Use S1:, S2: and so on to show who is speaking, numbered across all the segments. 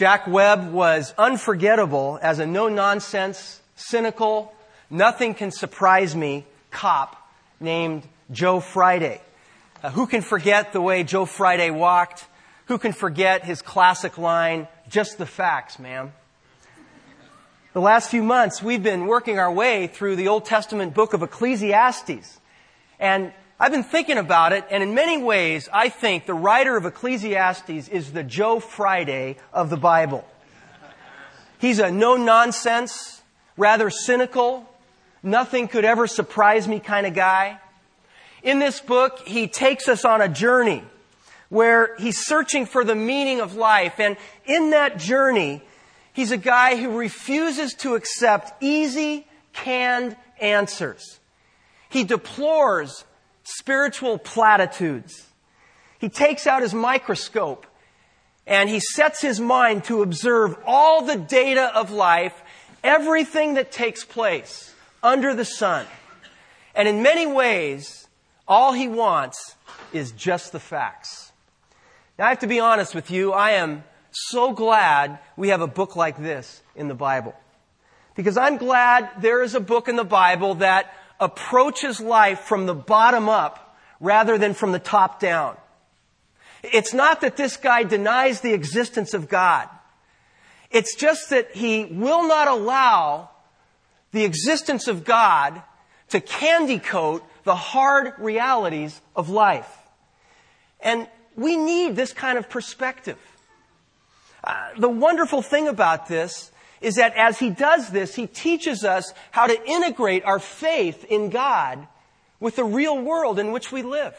S1: Jack Webb was unforgettable as a no-nonsense, cynical, nothing-can-surprise-me cop named Joe Friday. Who can forget the way Joe Friday walked? Who can forget his classic line, "Just the facts, ma'am"? The last few months, we've been working our way through the Old Testament book of Ecclesiastes. And I've been thinking about it, and in many ways, I think the writer of Ecclesiastes is the Joe Friday of the Bible. He's a no-nonsense, rather cynical, nothing could ever surprise me kind of guy. In this book, he takes us on a journey where he's searching for the meaning of life. And in that journey, he's a guy who refuses to accept easy, canned answers. He deplores spiritual platitudes. He takes out his microscope and he sets his mind to observe all the data of life, everything that takes place under the sun. And in many ways, all he wants is just the facts. Now, I have to be honest with you, I am so glad we have a book like this in the Bible. Because I'm glad there is a book in the Bible that approaches life from the bottom up rather than from the top down. It's not that this guy denies the existence of God. It's just that he will not allow the existence of God to candy coat the hard realities of life. And we need this kind of perspective. The wonderful thing about this is that as he does this, he teaches us how to integrate our faith in God with the real world in which we live.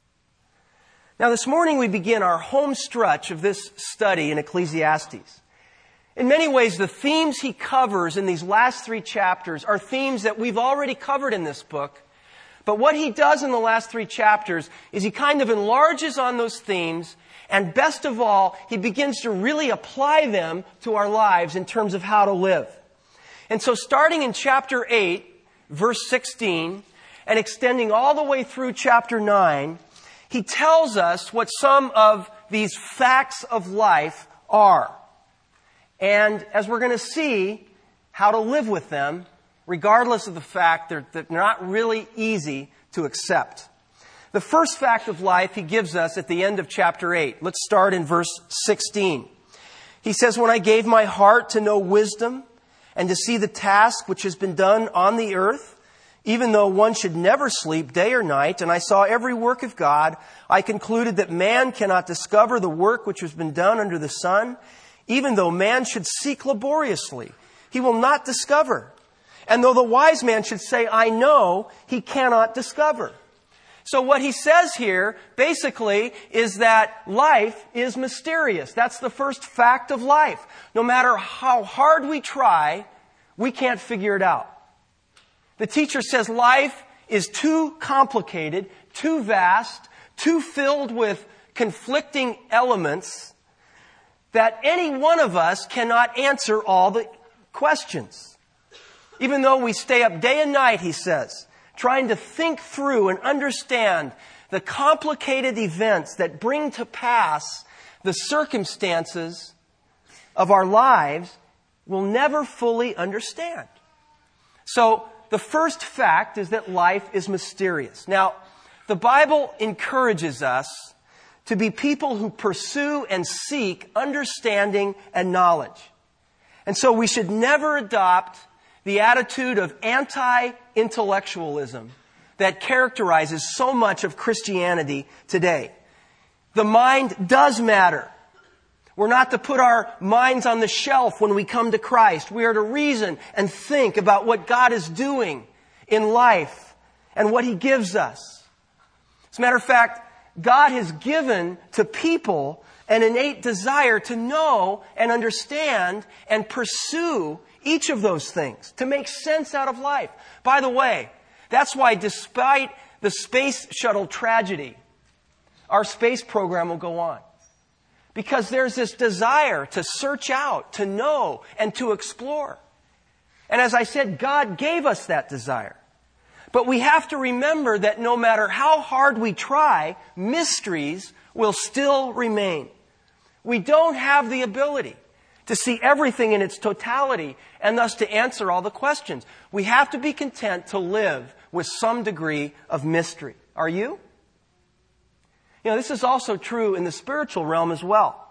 S1: Now, this morning we begin our home stretch of this study in Ecclesiastes. In many ways, the themes he covers in these last 3 chapters are themes that we've already covered in this book. But what he does in the last 3 chapters is he kind of enlarges on those themes, and best of all, he begins to really apply them to our lives in terms of how to live. And so starting in chapter 8, verse 16, and extending all the way through chapter 9, he tells us what some of these facts of life are. And as we're going to see, how to live with them, regardless of the fact that they're not really easy to accept. The first fact of life he gives us at the end of chapter 8. Let's start in verse 16. He says, "When I gave my heart to know wisdom and to see the task which has been done on the earth, even though one should never sleep day or night, and I saw every work of God, I concluded that man cannot discover the work which has been done under the sun. Even though man should seek laboriously, he will not discover. And though the wise man should say, I know, he cannot discover." So what he says here, basically, is that life is mysterious. That's the first fact of life. No matter how hard we try, we can't figure it out. The teacher says life is too complicated, too vast, too filled with conflicting elements, that any one of us cannot answer all the questions. Even though we stay up day and night, he says, trying to think through and understand the complicated events that bring to pass the circumstances of our lives, we'll never fully understand. So the first fact is that life is mysterious. Now, the Bible encourages us to be people who pursue and seek understanding and knowledge. And so we should never adopt the attitude of anti-intellectualism that characterizes so much of Christianity today. The mind does matter. We're not to put our minds on the shelf when we come to Christ. We are to reason and think about what God is doing in life and what He gives us. As a matter of fact, God has given to people an innate desire to know and understand and pursue each of those things, to make sense out of life. By the way, that's why despite the space shuttle tragedy, our space program will go on. Because there's this desire to search out, to know, and to explore. And as I said, God gave us that desire. But we have to remember that no matter how hard we try, mysteries will still remain. We don't have the ability to see everything in its totality, and thus to answer all the questions. We have to be content to live with some degree of mystery. Are you? This is also true in the spiritual realm as well.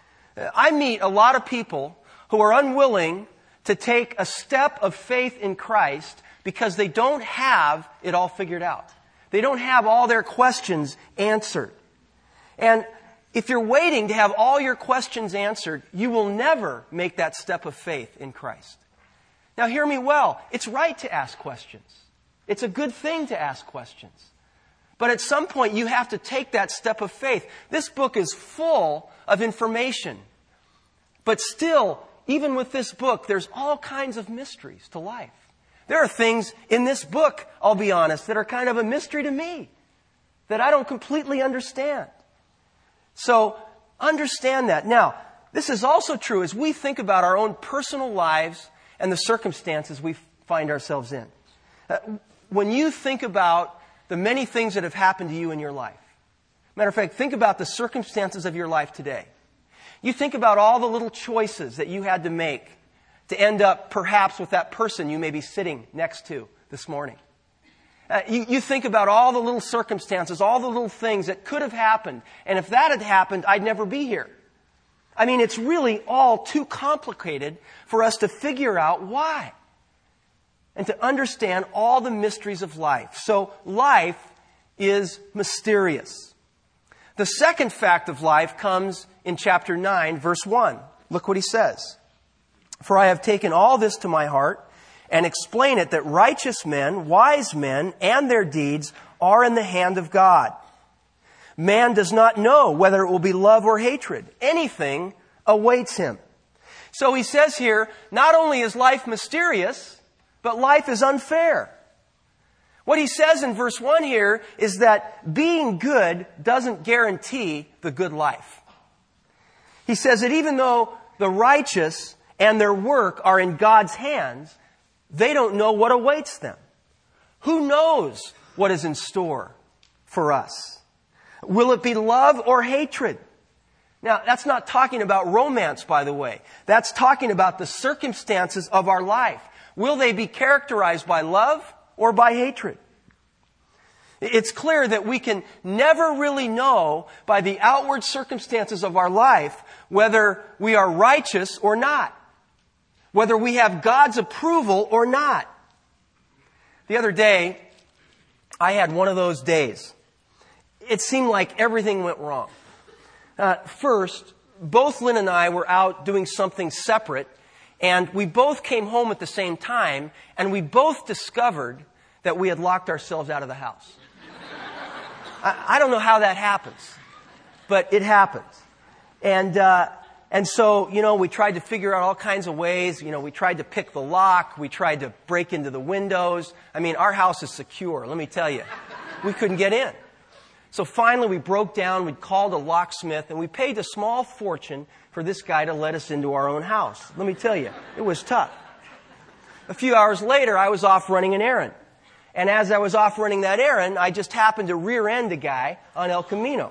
S1: I meet a lot of people who are unwilling to take a step of faith in Christ because they don't have it all figured out. They don't have all their questions answered. And if you're waiting to have all your questions answered, you will never make that step of faith in Christ. Now hear me well. It's right to ask questions. It's a good thing to ask questions. But at some point you have to take that step of faith. This book is full of information. But still, even with this book, there's all kinds of mysteries to life. There are things in this book, I'll be honest, that are kind of a mystery to me, that I don't completely understand. So, understand that. Now, this is also true as we think about our own personal lives and the circumstances we find ourselves in. When you think about the many things that have happened to you in your life, matter of fact, think about the circumstances of your life today. You think about all the little choices that you had to make to end up perhaps with that person you may be sitting next to this morning. You think about all the little circumstances, all the little things that could have happened. And if that had happened, I'd never be here. I mean, it's really all too complicated for us to figure out why. And to understand all the mysteries of life. So life is mysterious. The second fact of life comes in chapter 9, verse 1. Look what he says. For I have taken all this to my heart and explain it that righteous men, wise men, and their deeds are in the hand of God. Man does not know whether it will be love or hatred. Anything awaits him. So he says here, not only is life mysterious, but life is unfair. What he says in verse 1 here is that being good doesn't guarantee the good life. He says that even though the righteous and their work are in God's hands, they don't know what awaits them. Who knows what is in store for us? Will it be love or hatred? Now, that's not talking about romance, by the way. That's talking about the circumstances of our life. Will they be characterized by love or by hatred? It's clear that we can never really know by the outward circumstances of our life whether we are righteous or not. Whether we have God's approval or not. The other day, I had one of those days. It seemed like everything went wrong. First, both Lynn and I were out doing something separate, and we both came home at the same time, and we both discovered that we had locked ourselves out of the house. I don't know how that happens, but it happens. And so, we tried to figure out all kinds of ways. We tried to pick the lock. We tried to break into the windows. I mean, our house is secure, let me tell you. We couldn't get in. So finally we broke down, we called a locksmith, and we paid a small fortune for this guy to let us into our own house. Let me tell you, it was tough. A few hours later, I was off running an errand. And as I was off running that errand, I just happened to rear end a guy on El Camino.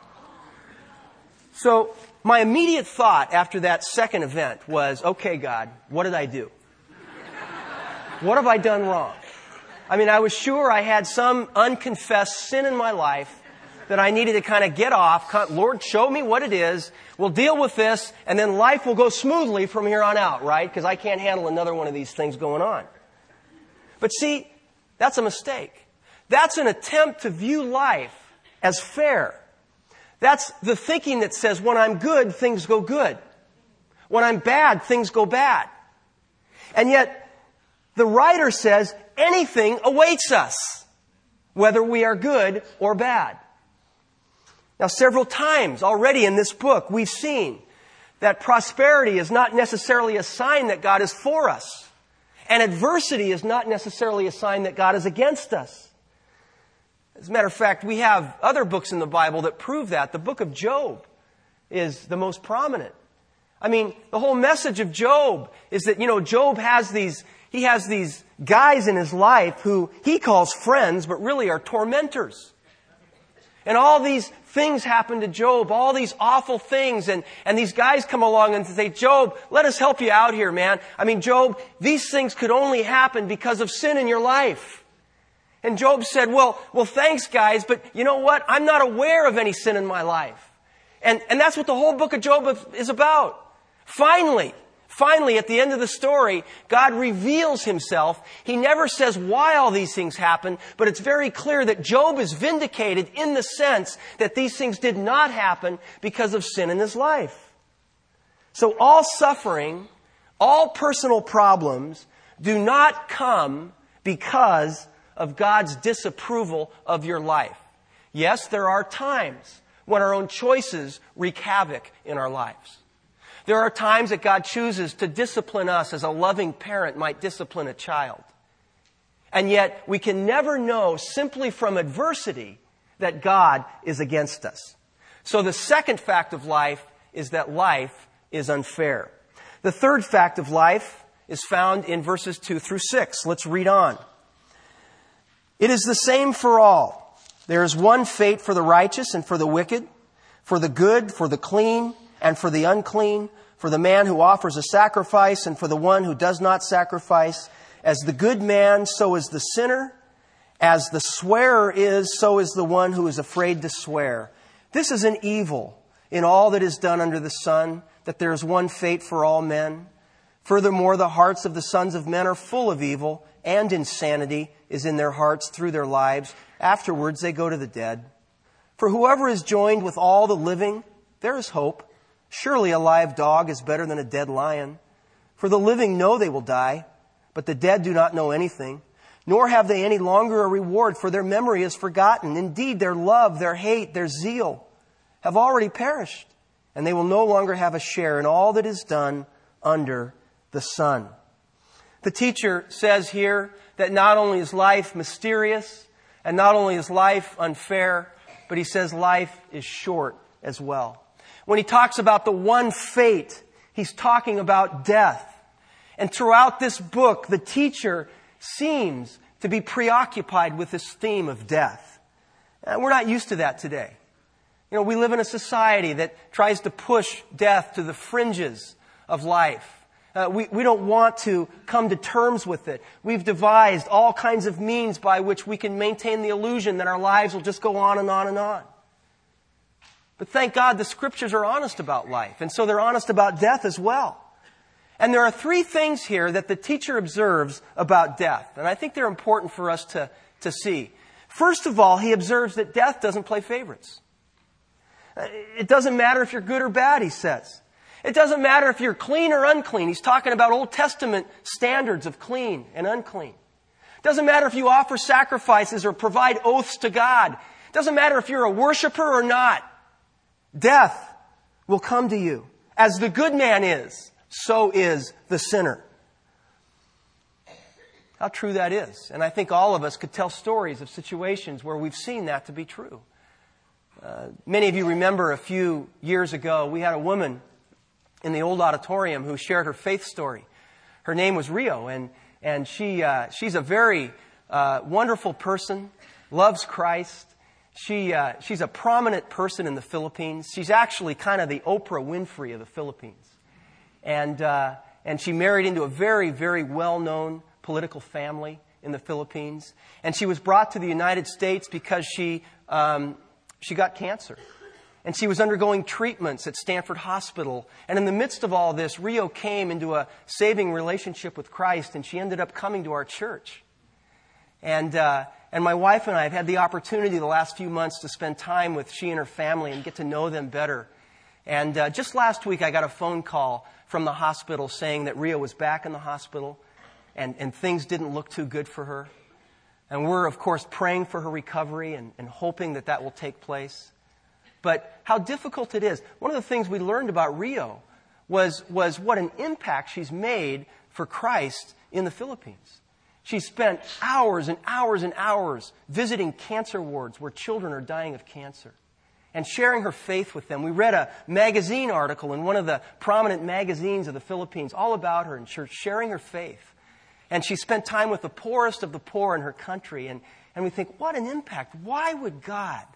S1: So my immediate thought after that second event was, okay, God, what did I do? What have I done wrong? I mean, I was sure I had some unconfessed sin in my life that I needed to kind of get off. Lord, show me what it is. We'll deal with this, and then life will go smoothly from here on out, right? Because I can't handle another one of these things going on. But see, that's a mistake. That's an attempt to view life as fair. That's the thinking that says when I'm good, things go good. When I'm bad, things go bad. And yet, the writer says anything awaits us, whether we are good or bad. Now, several times already in this book, we've seen that prosperity is not necessarily a sign that God is for us. And adversity is not necessarily a sign that God is against us. As a matter of fact, we have other books in the Bible that prove that. The book of Job is the most prominent. I mean, the whole message of Job is that, Job has these guys in his life who he calls friends, but really are tormentors. And all these things happen to Job, all these awful things. And these guys come along and say, Job, let us help you out here, man. I mean, Job, these things could only happen because of sin in your life. And Job said, well, thanks, guys, but you know what? I'm not aware of any sin in my life. And that's what the whole book of Job is about. Finally, at the end of the story, God reveals himself. He never says why all these things happen, but it's very clear that Job is vindicated in the sense that these things did not happen because of sin in his life. So all suffering, all personal problems do not come because of God's disapproval of your life. Yes, there are times when our own choices wreak havoc in our lives. There are times that God chooses to discipline us as a loving parent might discipline a child. And yet, we can never know simply from adversity that God is against us. So the second fact of life is that life is unfair. The third fact of life is found in verses 2 through 6. Let's read on. It is the same for all. There is one fate for the righteous and for the wicked, for the good, for the clean, and for the unclean, for the man who offers a sacrifice and for the one who does not sacrifice. As the good man, so is the sinner. As the swearer is, so is the one who is afraid to swear. This is an evil in all that is done under the sun, that there is one fate for all men. Furthermore, the hearts of the sons of men are full of evil, and insanity is in their hearts through their lives. Afterwards, they go to the dead. For whoever is joined with all the living, there is hope. Surely a live dog is better than a dead lion. For the living know they will die, but the dead do not know anything, nor have they any longer a reward, for their memory is forgotten. Indeed, their love, their hate, their zeal have already perished, and they will no longer have a share in all that is done under the sun. The teacher says here that not only is life mysterious, and not only is life unfair, but he says life is short as well. When he talks about the one fate, he's talking about death. And throughout this book, the teacher seems to be preoccupied with this theme of death. And we're not used to that today. You know, we live in a society that tries to push death to the fringes of life. We don't want to come to terms with it. We've devised all kinds of means by which we can maintain the illusion that our lives will just go on and on and on. But thank God the Scriptures are honest about life, and so they're honest about death as well. And there are three things here that the teacher observes about death, and I think they're important for us to see. First of all, he observes that death doesn't play favorites. It doesn't matter if you're good or bad, he says. It doesn't matter if you're clean or unclean. He's talking about Old Testament standards of clean and unclean. It doesn't matter if you offer sacrifices or provide oaths to God. It doesn't matter if you're a worshiper or not. Death will come to you. As the good man is, so is the sinner. How true that is. And I think all of us could tell stories of situations where we've seen that to be true. Many of you remember a few years ago, we had a woman in the old auditorium who shared her faith story. Her name was Rio, and she's a very wonderful person, loves Christ. She's a prominent person in the Philippines. She's actually kind of the Oprah Winfrey of the Philippines. And she married into a very, very well-known political family in the Philippines. And she was brought to the United States because she got cancer. And she was undergoing treatments at Stanford Hospital. And in the midst of all this, Rio came into a saving relationship with Christ, and she ended up coming to our church. And my wife and I have had the opportunity the last few months to spend time with she and her family and get to know them better. And just last week, I got a phone call from the hospital saying that Rio was back in the hospital and things didn't look too good for her. And we're, of course, praying for her recovery and hoping that will take place. But how difficult it is. One of the things we learned about Rio was what an impact she's made for Christ in the Philippines. She spent hours and hours and hours visiting cancer wards where children are dying of cancer and sharing her faith with them. We read a magazine article in one of the prominent magazines of the Philippines all about her and sharing her faith. And she spent time with the poorest of the poor in her country. And we think, what an impact. Why would God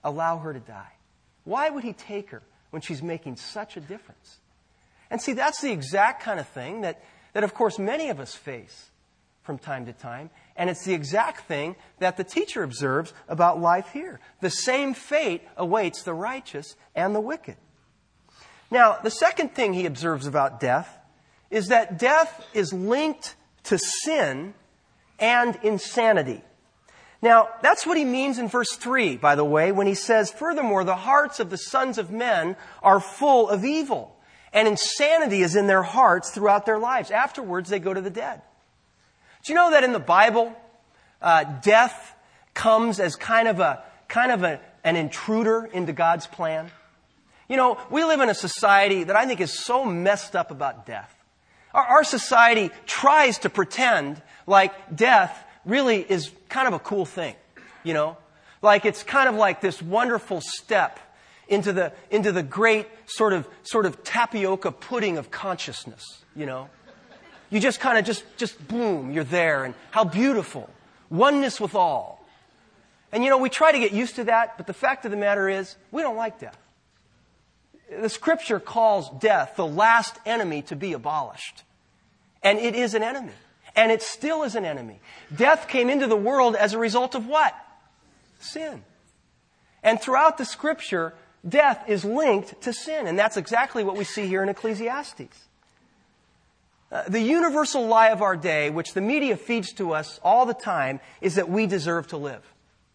S1: allow her to die? Why would he take her when she's making such a difference? And see, that's the exact kind of thing that of course, many of us face from time to time. And it's the exact thing that the teacher observes about life here. The same fate awaits the righteous and the wicked. Now, the second thing he observes about death is that death is linked to sin and insanity. Now, that's what he means in verse 3, by the way, when he says, "Furthermore, the hearts of the sons of men are full of evil, and insanity is in their hearts throughout their lives. Afterwards, they go to the dead." Do you know that in the Bible, death comes as kind of an intruder into God's plan? You know, we live in a society that I think is so messed up about death. Our society tries to pretend like death really is kind of a cool thing, you know? Like it's kind of like this wonderful step into the great sort of tapioca pudding of consciousness, you know? You just kind of just boom, you're there, and how beautiful. Oneness with all. And you know, we try to get used to that, but the fact of the matter is, we don't like death. The Scripture calls death the last enemy to be abolished. And it is an enemy. And it still is an enemy. Death came into the world as a result of what? Sin. And throughout the Scripture, death is linked to sin. And that's exactly what we see here in Ecclesiastes. The universal lie of our day, which the media feeds to us all the time, is that we deserve to live.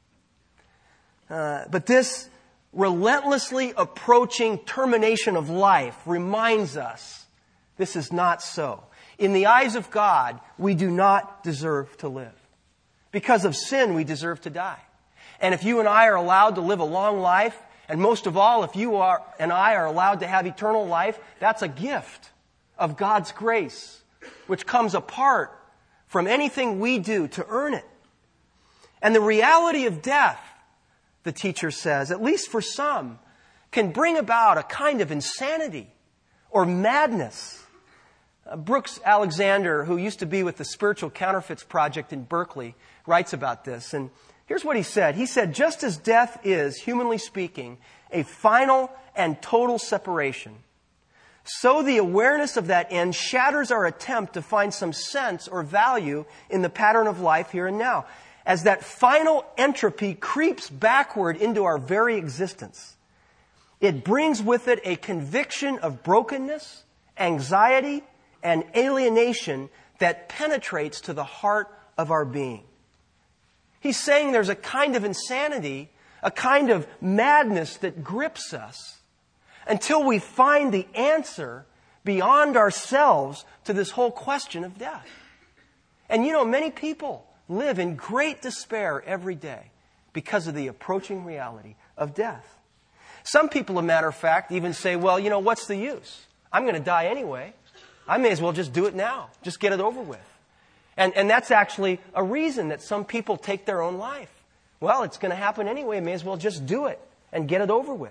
S1: But this relentlessly approaching termination of life reminds us this is not so. In the eyes of God, we do not deserve to live. Because of sin, we deserve to die. And if you and I are allowed to live a long life, and most of all, if you and I are allowed to have eternal life, that's a gift of God's grace, which comes apart from anything we do to earn it. And the reality of death, the teacher says, at least for some, can bring about a kind of insanity or madness. Brooks Alexander, who used to be with the Spiritual Counterfeits Project in Berkeley, writes about this. And here's what he said. He said, "Just as death is, humanly speaking, a final and total separation, so the awareness of that end shatters our attempt to find some sense or value in the pattern of life here and now. As that final entropy creeps backward into our very existence, it brings with it a conviction of brokenness, anxiety, and alienation that penetrates to the heart of our being." He's saying there's a kind of insanity, a kind of madness that grips us until we find the answer beyond ourselves to this whole question of death. And you know, many people live in great despair every day because of the approaching reality of death. Some people, as a matter of fact, even say, well, you know, what's the use? I'm going to die anyway. I may as well just do it now. Just get it over with. And that's actually a reason that some people take their own life. Well, it's going to happen anyway. May as well just do it and get it over with.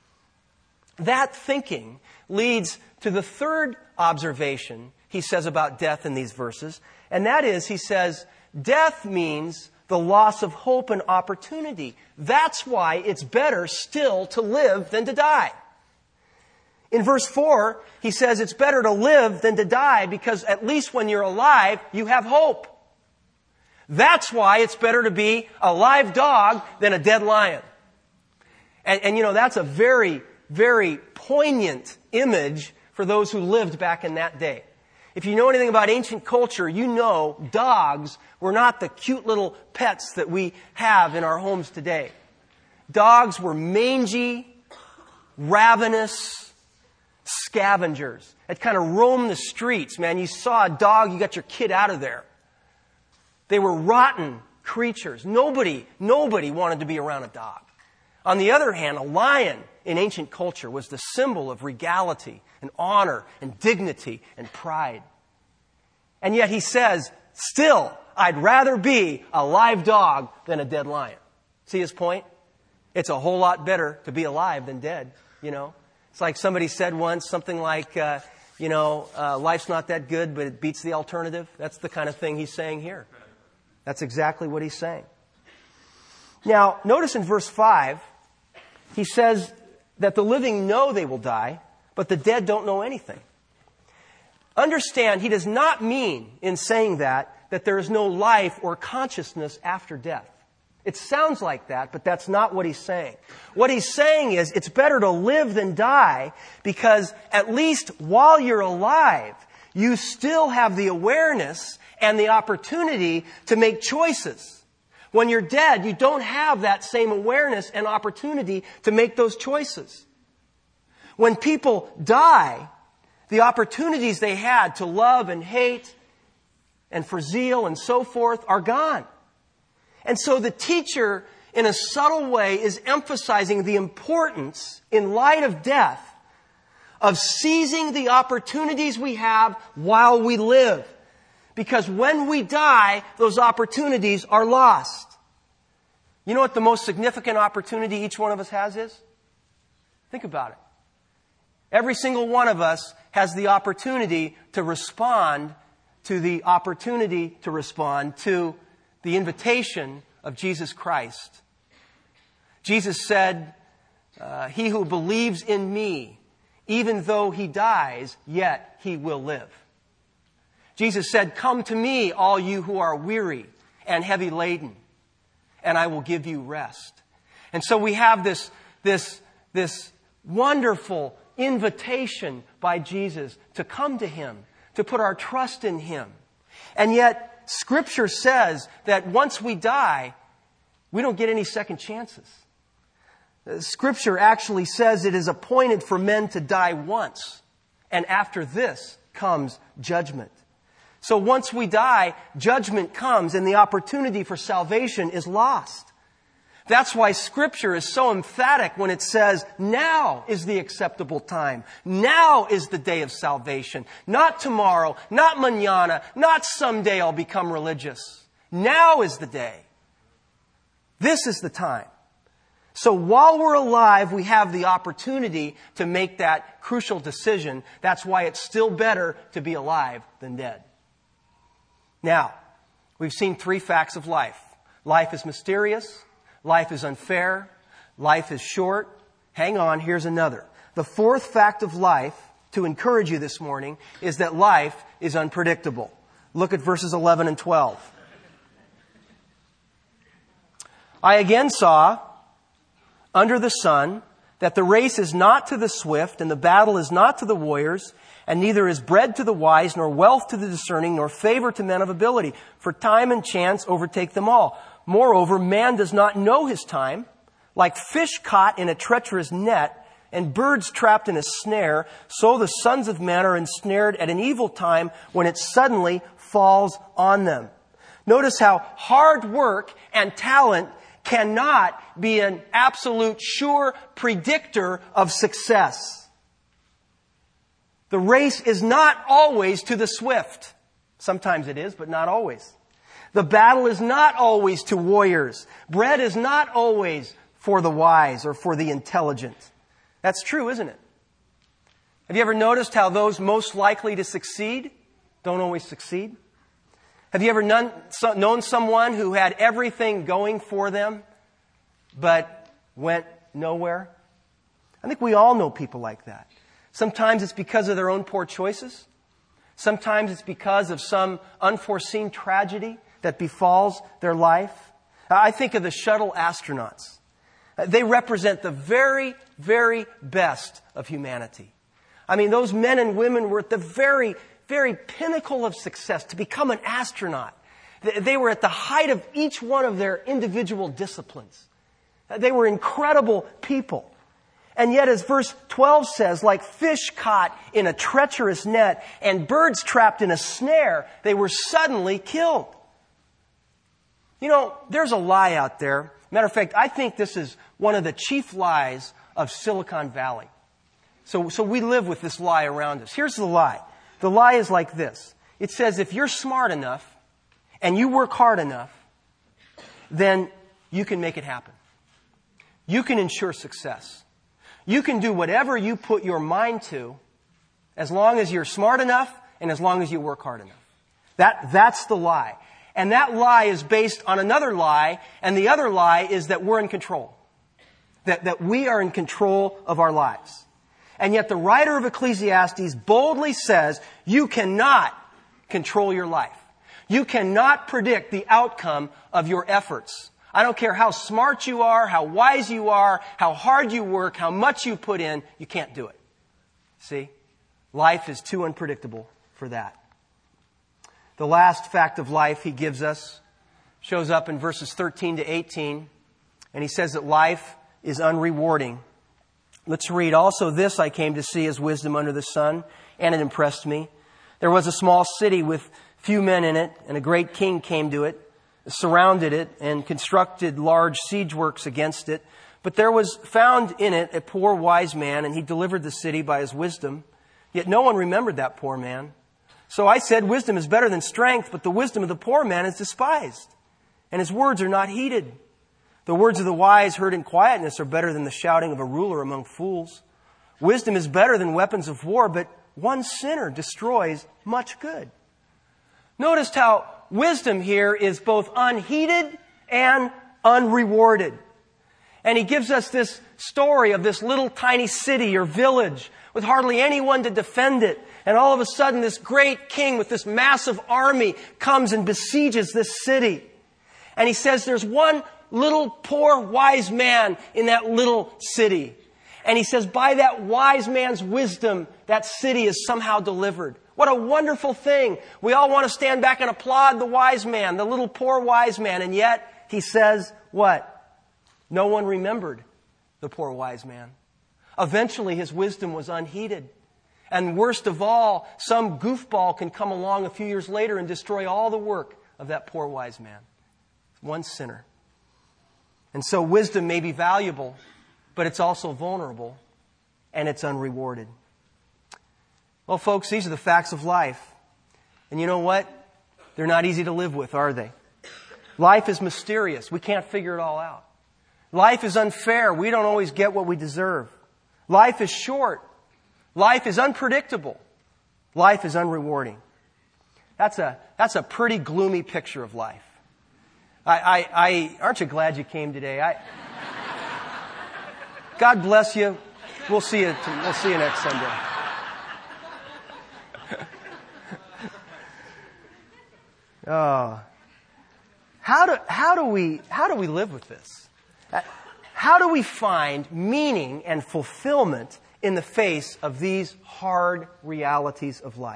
S1: That thinking leads to the third observation he says about death in these verses. And that is, he says, death means the loss of hope and opportunity. That's why it's better still to live than to die. In verse 4, he says it's better to live than to die because at least when you're alive, you have hope. That's why it's better to be a live dog than a dead lion. And you know, that's a very, very poignant image for those who lived back in that day. If you know anything about ancient culture, you know dogs were not the cute little pets that we have in our homes today. Dogs were mangy, ravenous scavengers that kind of roamed the streets, man. You saw a dog, you got your kid out of there. They were rotten creatures. Nobody wanted to be around a dog. On the other hand, a lion in ancient culture was the symbol of regality and honor and dignity and pride. And yet he says, still, I'd rather be a live dog than a dead lion. See his point? It's a whole lot better to be alive than dead, you know. It's like somebody said once, something like, life's not that good, but it beats the alternative. That's the kind of thing he's saying here. That's exactly what he's saying. Now, notice in verse 5, He says that the living know they will die, but the dead don't know anything. Understand, he does not mean in saying that there is no life or consciousness after death. It sounds like that, but that's not what he's saying. What he's saying is it's better to live than die, because at least while you're alive, you still have the awareness and the opportunity to make choices. When you're dead, you don't have that same awareness and opportunity to make those choices. When people die, the opportunities they had to love and hate and for zeal and so forth are gone. And so the teacher, in a subtle way, is emphasizing the importance, in light of death, of seizing the opportunities we have while we live. Because when we die, those opportunities are lost. You know what the most significant opportunity each one of us has is? Think about it. Every single one of us has the opportunity to respond to the invitation of Jesus Christ. Jesus said, he who believes in me, even though he dies, yet he will live. Jesus said, come to me, all you who are weary and heavy laden, and I will give you rest. And so we have this wonderful invitation by Jesus to come to him, to put our trust in him. And yet, Scripture says that once we die, we don't get any second chances. Scripture actually says it is appointed for men to die once, and after this comes judgment. So once we die, judgment comes and the opportunity for salvation is lost. That's why Scripture is so emphatic when it says, now is the acceptable time. Now is the day of salvation. Not tomorrow, not mañana, not someday I'll become religious. Now is the day. This is the time. So while we're alive, we have the opportunity to make that crucial decision. That's why it's still better to be alive than dead. Now, we've seen 3 facts of life. Life is mysterious. Life is unfair. Life is short. Hang on, here's another. The 4th fact of life, to encourage you this morning, is that life is unpredictable. Look at verses 11 and 12. I again saw, under the sun, that the race is not to the swift, and the battle is not to the warriors, and neither is bread to the wise, nor wealth to the discerning, nor favor to men of ability. For time and chance overtake them all. Moreover, man does not know his time. Like fish caught in a treacherous net, and birds trapped in a snare, so the sons of men are ensnared at an evil time when it suddenly falls on them. Notice how hard work and talent cannot be an absolute sure predictor of success. The race is not always to the swift. Sometimes it is, but not always. The battle is not always to warriors. Bread is not always for the wise or for the intelligent. That's true, isn't it? Have you ever noticed how those most likely to succeed don't always succeed? Have you ever known someone who had everything going for them, but went nowhere? I think we all know people like that. Sometimes it's because of their own poor choices. Sometimes it's because of some unforeseen tragedy that befalls their life. I think of the shuttle astronauts. They represent the very, very best of humanity. I mean, those men and women were at the very, very pinnacle of success to become an astronaut. They were at the height of each one of their individual disciplines. They were incredible people. And yet, as verse 12 says, like fish caught in a treacherous net and birds trapped in a snare, they were suddenly killed. You know, there's a lie out there. Matter of fact, I think this is one of the chief lies of Silicon Valley. So we live with this lie around us. Here's the lie. The lie is like this. It says if you're smart enough and you work hard enough, then you can make it happen. You can ensure success. You can do whatever you put your mind to as long as you're smart enough and as long as you work hard enough. That's the lie. And that lie is based on another lie, and the other lie is that we're in control. that we are in control of our lives. And yet the writer of Ecclesiastes boldly says, you cannot control your life. You cannot predict the outcome of your efforts. I don't care how smart you are, how wise you are, how hard you work, how much you put in, you can't do it. See? Life is too unpredictable for that. The last fact of life he gives us shows up in verses 13 to 18, and he says that life is unrewarding. Let's read. Also this I came to see as wisdom under the sun, and it impressed me. There was a small city with few men in it, and a great king came to it, surrounded it, and constructed large siege works against it. But there was found in it a poor wise man, and he delivered the city by his wisdom. Yet no one remembered that poor man. So I said, wisdom is better than strength, but the wisdom of the poor man is despised, and his words are not heeded. The words of the wise heard in quietness are better than the shouting of a ruler among fools. Wisdom is better than weapons of war, but one sinner destroys much good. Notice how wisdom here is both unheeded and unrewarded. And he gives us this story of this little tiny city or village with hardly anyone to defend it. And all of a sudden this great king with this massive army comes and besieges this city. And he says there's one little poor wise man in that little city. And he says by that wise man's wisdom, that city is somehow delivered. What a wonderful thing. We all want to stand back and applaud the wise man, the little poor wise man. And yet he says what? No one remembered the poor wise man. Eventually his wisdom was unheeded. And worst of all, some goofball can come along a few years later and destroy all the work of that poor wise man. One sinner. And so wisdom may be valuable, but it's also vulnerable and it's unrewarded. Well, folks, these are the facts of life. And you know what? They're not easy to live with, are they? Life is mysterious. We can't figure it all out. Life is unfair. We don't always get what we deserve. Life is short. Life is unpredictable. Life is unrewarding. That's a pretty gloomy picture of life. Aren't you glad you came today? God bless you. We'll see you next Sunday. Oh, how do we live with this? How do we find meaning and fulfillment in the face of these hard realities of life?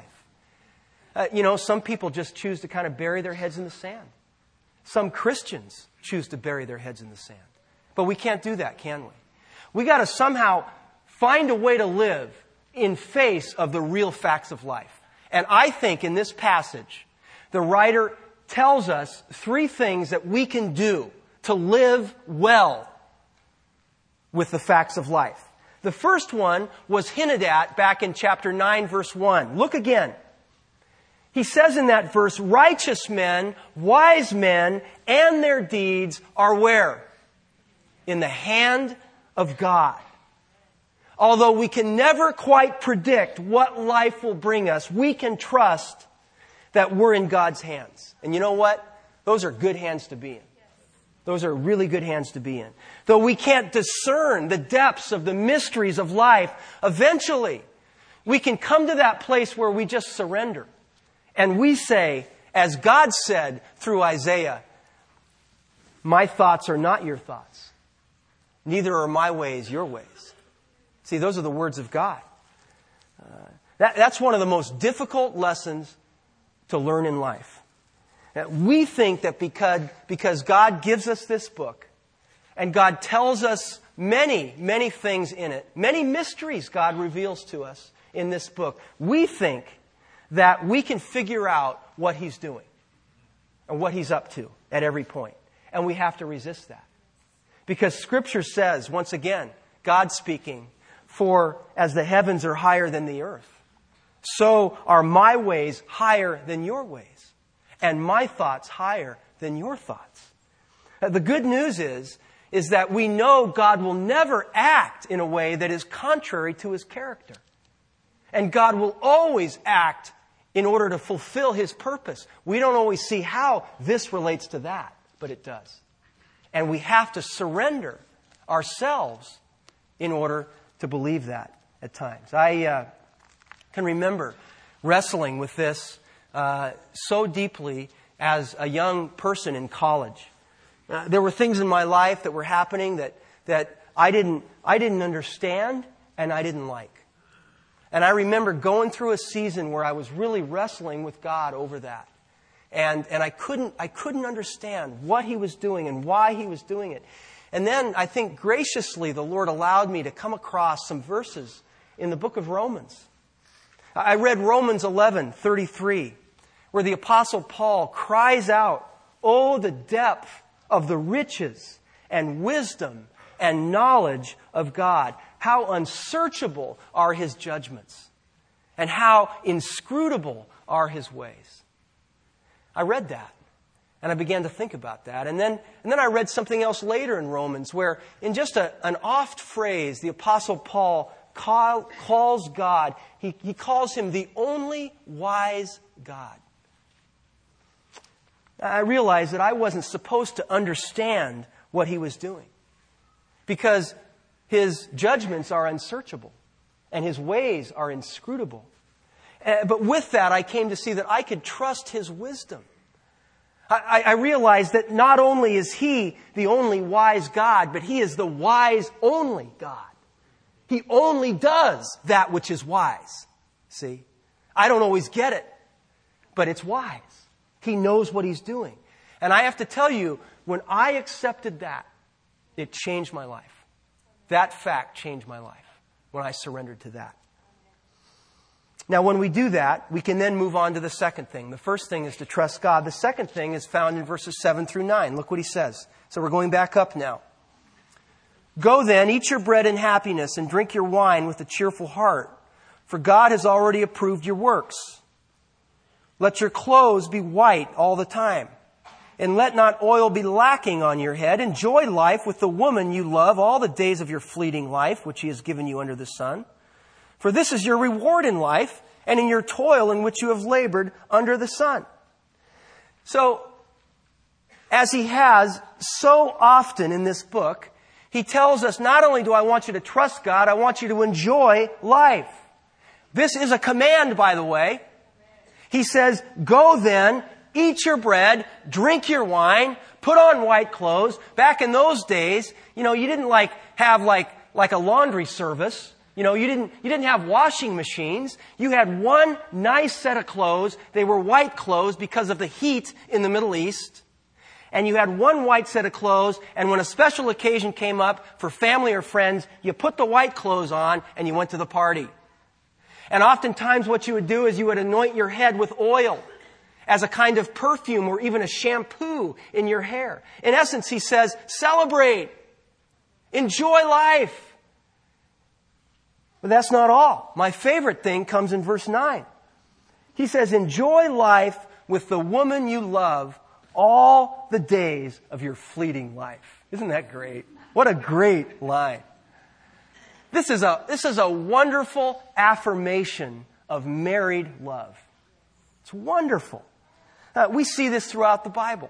S1: Some people just choose to kind of bury their heads in the sand. Some Christians choose to bury their heads in the sand. But we can't do that, can we? We got to somehow find a way to live in face of the real facts of life. And I think in this passage, the writer tells us 3 things that we can do to live well with the facts of life. The first one was hinted at back in chapter 9, verse 1. Look again. He says in that verse, righteous men, wise men, and their deeds are where? In the hand of God. Although we can never quite predict what life will bring us, we can trust that we're in God's hands. And you know what? Those are good hands to be in. Those are really good hands to be in. Though we can't discern the depths of the mysteries of life, eventually we can come to that place where we just surrender. And we say, as God said through Isaiah, my thoughts are not your thoughts. Neither are my ways your ways. See, those are the words of God. That's one of the most difficult lessons to learn in life. We think that because God gives us this book, and God tells us many, many things in it, many mysteries God reveals to us in this book, we think that we can figure out what He's doing and what He's up to at every point. And we have to resist that. Because Scripture says, once again, God speaking, for as the heavens are higher than the earth, so are my ways higher than your ways, and my thoughts higher than your thoughts. The good news is that we know God will never act in a way that is contrary to His character. And God will always act in order to fulfill His purpose. We don't always see how this relates to that, but it does. And we have to surrender ourselves in order to believe that at times. I can remember wrestling with this so deeply as a young person in college. There were things in my life that were happening that I didn't understand and I didn't like. And I remember going through a season where I was really wrestling with God over that. And I couldn't understand what He was doing and why He was doing it. And then I think graciously the Lord allowed me to come across some verses in the book of Romans. I read Romans 11:33, where the Apostle Paul cries out, "Oh, the depth of the riches and wisdom and knowledge of God. How unsearchable are His judgments, and how inscrutable are His ways." I read that, and I began to think about that. And then I read something else later in Romans, where in just an oft phrase, the Apostle Paul calls God, he calls Him the only wise God. I realized that I wasn't supposed to understand what He was doing, because His judgments are unsearchable and His ways are inscrutable. But with that, I came to see that I could trust His wisdom. I realized that not only is He the only wise God, but He is the wise only God. He only does that which is wise. See? I don't always get it, but it's wise. He knows what He's doing. And I have to tell you, when I accepted that, it changed my life. That fact changed my life when I surrendered to that. Now, when we do that, we can then move on to the second thing. The first thing is to trust God. The second thing is found in verses 7 through 9. Look what he says. So we're going back up now. "Go then, eat your bread in happiness and drink your wine with a cheerful heart, for God has already approved your works. Let your clothes be white all the time, and let not oil be lacking on your head. Enjoy life with the woman you love all the days of your fleeting life, which He has given you under the sun. For this is your reward in life and in your toil in which you have labored under the sun." So, as he has so often in this book, he tells us, not only do I want you to trust God, I want you to enjoy life. This is a command, by the way. He says, "Go then, eat your bread, drink your wine, put on white clothes." Back in those days, you didn't have a laundry service. You didn't have washing machines. You had one nice set of clothes. They were white clothes because of the heat in the Middle East. And you had one white set of clothes, and when a special occasion came up for family or friends, you put the white clothes on and you went to the party. And oftentimes what you would do is you would anoint your head with oil as a kind of perfume or even a shampoo in your hair. In essence, he says, celebrate. Enjoy life. But that's not all. My favorite thing comes in verse 9. He says, enjoy life with the woman you love all the days of your fleeting life. Isn't that great? What a great line. This is a wonderful affirmation of married love. It's wonderful. We see this throughout the Bible.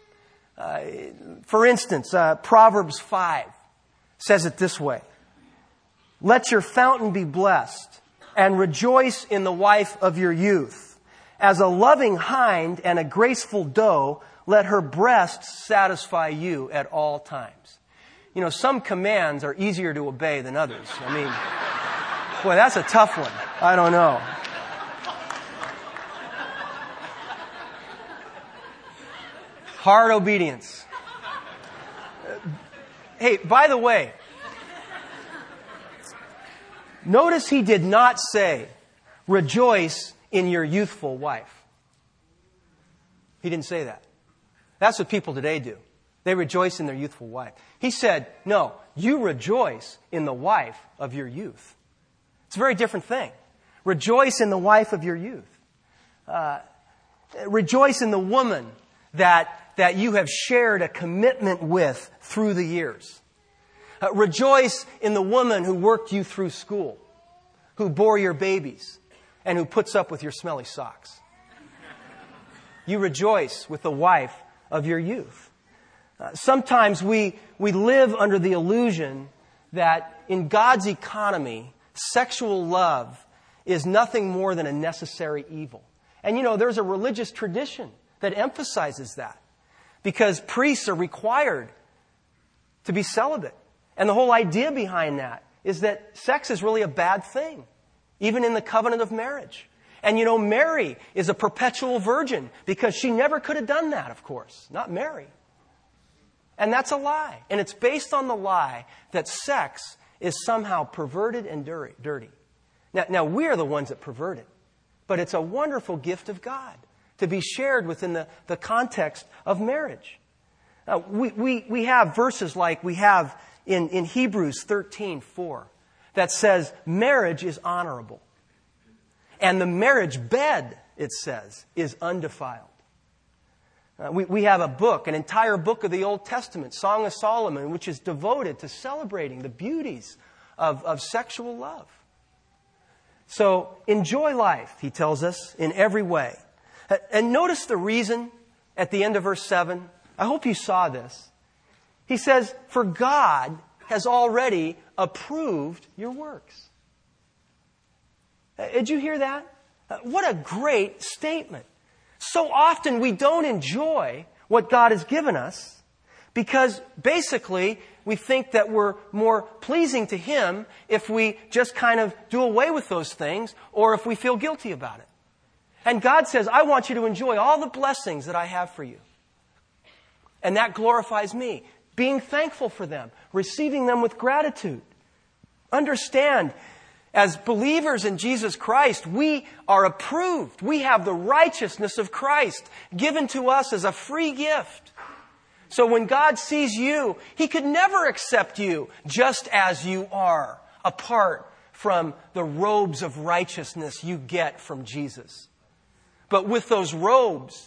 S1: For instance, Proverbs 5 says it this way. Let your fountain be blessed, and rejoice in the wife of your youth. As a loving hind and a graceful doe, let her breasts satisfy you at all times. Some commands are easier to obey than others. Boy, that's a tough one. I don't know. Hard obedience. Hey, by the way, notice he did not say, rejoice in your youthful wife. He didn't say that. That's what people today do. They rejoice in their youthful wife. He said, no, you rejoice in the wife of your youth. It's a very different thing. Rejoice in the wife of your youth. Rejoice in the woman that you have shared a commitment with through the years. Rejoice in the woman who worked you through school, who bore your babies, and who puts up with your smelly socks. You rejoice with the wife of your youth. Sometimes we live under the illusion that in God's economy, sexual love is nothing more than a necessary evil. And there's a religious tradition that emphasizes that because priests are required to be celibate. And the whole idea behind that is that sex is really a bad thing, even in the covenant of marriage. And Mary is a perpetual virgin because she never could have done that, of course. Not Mary. And that's a lie. And it's based on the lie that sex is somehow perverted and dirty. Now we're the ones that pervert it. But it's a wonderful gift of God to be shared within the context of marriage. We have verses like we have in Hebrews 13:4 that says marriage is honorable. And the marriage bed, it says, is undefiled. We have a book, an entire book of the Old Testament, Song of Solomon, which is devoted to celebrating the beauties of sexual love. So enjoy life, he tells us, in every way. And notice the reason at the end of verse 7. I hope you saw this. He says, for God has already approved your works. Did you hear that? What a great statement. So often we don't enjoy what God has given us because basically we think that we're more pleasing to Him if we just kind of do away with those things or if we feel guilty about it. And God says, I want you to enjoy all the blessings that I have for you. And that glorifies me. Being thankful for them, receiving them with gratitude. Understand, as believers in Jesus Christ, we are approved. We have the righteousness of Christ given to us as a free gift. So when God sees you, He could never accept you just as you are, apart from the robes of righteousness you get from Jesus. But with those robes,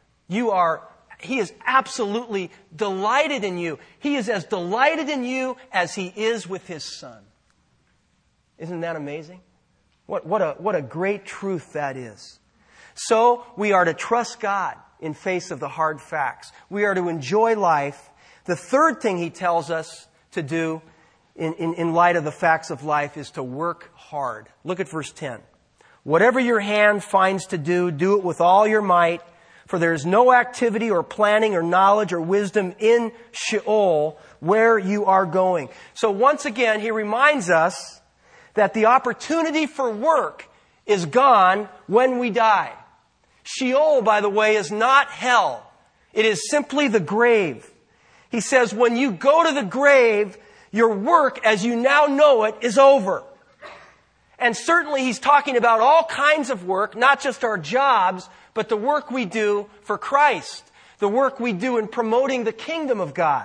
S1: He is absolutely delighted in you. He is as delighted in you as He is with His Son. Isn't that amazing? What a great truth that is. So we are to trust God in face of the hard facts. We are to enjoy life. The third thing He tells us to do in light of the facts of life is to work hard. Look at verse 10. Whatever your hand finds to do, do it with all your might. For there is no activity or planning or knowledge or wisdom in Sheol where you are going. So once again, he reminds us that the opportunity for work is gone when we die. Sheol, by the way, is not hell. It is simply the grave. He says when you go to the grave, your work as you now know it is over. And certainly he's talking about all kinds of work, not just our jobs, but the work we do for Christ, the work we do in promoting the kingdom of God.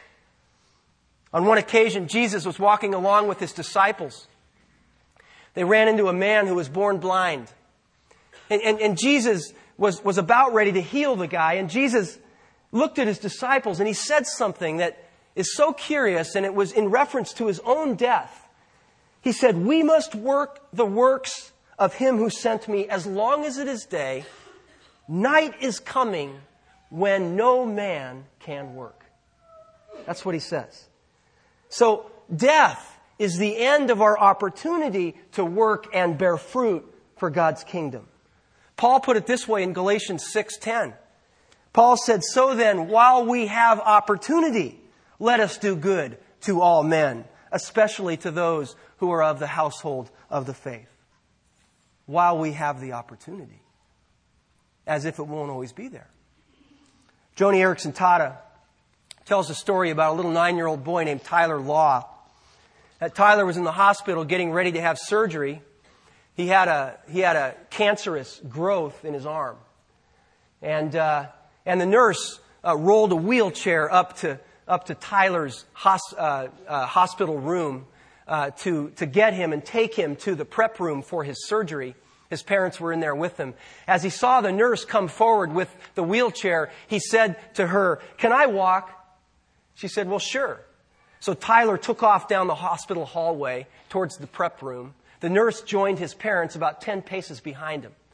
S1: On one occasion, Jesus was walking along with His disciples. They ran into a man who was born blind. And Jesus was about ready to heal the guy. And Jesus looked at His disciples and He said something that is so curious, and it was in reference to His own death. He said, we must work the works of Him who sent me as long as it is day. Night is coming when no man can work. That's what He says. So death is the end of our opportunity to work and bear fruit for God's kingdom. Paul put it this way in Galatians 6:10. Paul said, so then, while we have opportunity, let us do good to all men, especially to those who are of the household of the faith. While we have the opportunity. As if it won't always be there. Joni Eareckson Tada tells a story about a little 9-year-old boy named Tyler Law. Tyler was in the hospital getting ready to have surgery. He had a cancerous growth in his arm. And the nurse rolled a wheelchair up to Tyler's hospital room to get him and take him to the prep room for his surgery. His parents were in there with him. As he saw the nurse come forward with the wheelchair, he said to her, "Can I walk?" She said, "Well, sure." So Tyler took off down the hospital hallway towards the prep room. The nurse joined his parents about 10 paces behind him.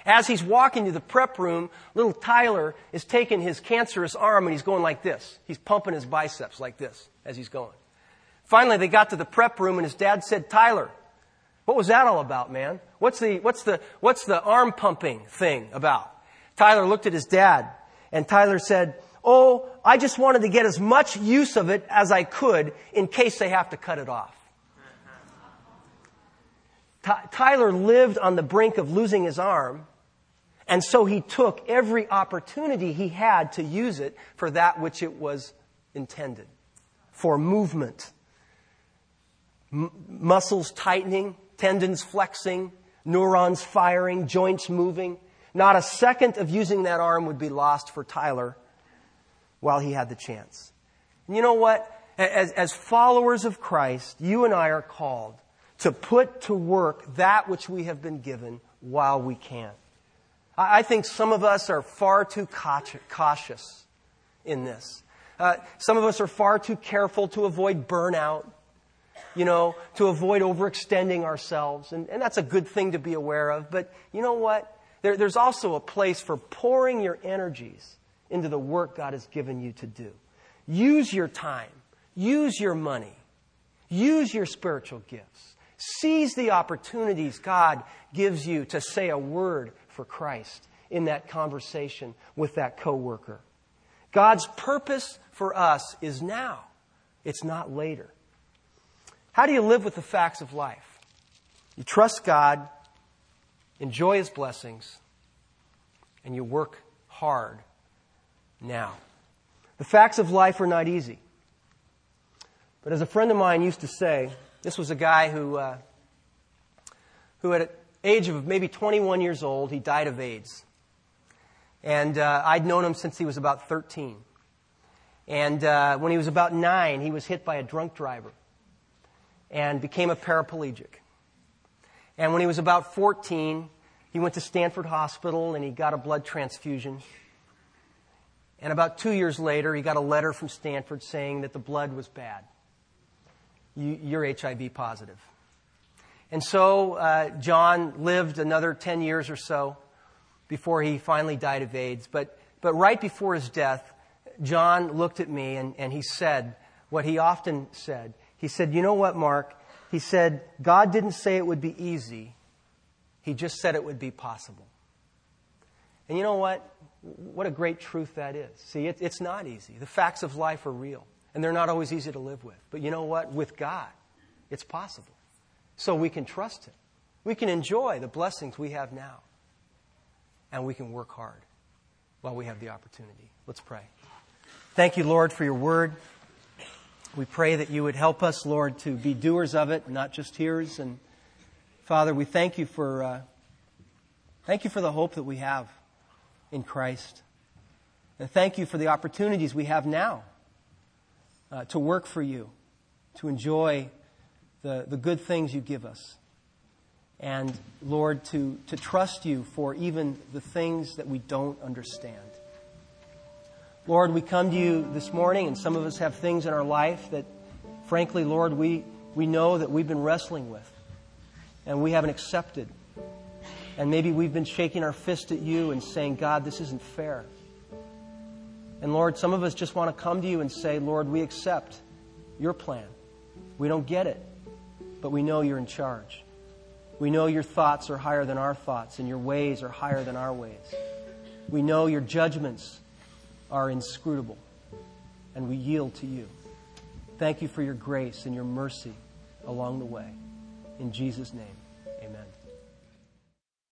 S1: As he's walking to the prep room, little Tyler is taking his cancerous arm and he's going like this. He's pumping his biceps like this as he's going. Finally, they got to the prep room and his dad said, "Tyler, what was that all about, man? What's the arm pumping thing about?" Tyler looked at his dad and Tyler said, "Oh, I just wanted to get as much use of it as I could in case they have to cut it off." Tyler lived on the brink of losing his arm, and so he took every opportunity he had to use it for that which it was intended, for movement. Muscles tightening, tendons flexing, neurons firing, joints moving. Not a second of using that arm would be lost for Tyler while he had the chance. And you know what? As followers of Christ, you and I are called to put to work that which we have been given while we can. I think some of us are far too cautious in this. Some of us are far too careful to avoid burnout, to avoid overextending ourselves. And that's a good thing to be aware of. But you know what? There's also a place for pouring your energies into the work God has given you to do. Use your time. Use your money. Use your spiritual gifts. Seize the opportunities God gives you to say a word for Christ in that conversation with that coworker. God's purpose for us is now. It's not later. How do you live with the facts of life? You trust God, enjoy His blessings, and you work hard now. The facts of life are not easy. But as a friend of mine used to say, this was a guy who at an age of maybe 21 years old, he died of AIDS. And I'd known him since he was about 13. And when he was about 9, he was hit by a drunk driver and became a paraplegic. And when he was about 14, he went to Stanford Hospital and he got a blood transfusion. And about 2 years later, he got a letter from Stanford saying that the blood was bad. You're HIV positive. And so John lived another 10 years or so before he finally died of AIDS. But right before his death, John looked at me and he said what he often said. He said, "You know what, Mark?" He said, "God didn't say it would be easy. He just said it would be possible." And you know what? What a great truth that is. See, it's not easy. The facts of life are real. And they're not always easy to live with. But you know what? With God, it's possible. So we can trust Him. We can enjoy the blessings we have now. And we can work hard while we have the opportunity. Let's pray. Thank you, Lord, for your word. We pray that you would help us, Lord, to be doers of it, not just hearers. And Father, we thank you for the hope that we have in Christ. And thank you for the opportunities we have now to work for you, to enjoy the good things you give us. And, Lord, to trust you for even the things that we don't understand. Lord, we come to you this morning, and some of us have things in our life that, frankly, Lord, we know that we've been wrestling with and we haven't accepted. And maybe we've been shaking our fist at you and saying, "God, this isn't fair." And Lord, some of us just want to come to you and say, "Lord, we accept your plan. We don't get it, but we know you're in charge. We know your thoughts are higher than our thoughts and your ways are higher than our ways. We know your judgments are inscrutable, and we yield to you. Thank you for your grace and your mercy along the way. In Jesus' name.